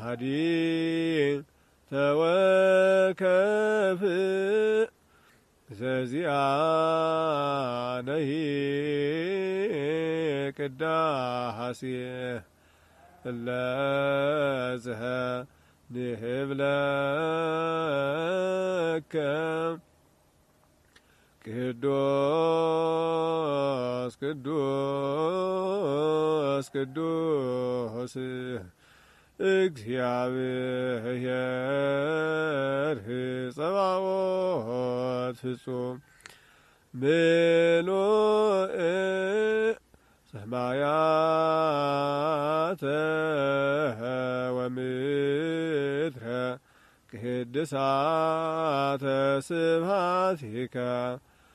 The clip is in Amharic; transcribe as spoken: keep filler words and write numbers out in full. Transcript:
ሃዲ ተወከፍ ዘዚአነሂ ቅዳሴ እለዝህ ንህብለከ ቅዱስ ቅዱስ ቅዱስ እግዚአብሔር ጸባኦት ፍጹም ምሉእ ሰማያተ ወምድረ ቅድሳተ ስብሐቲከ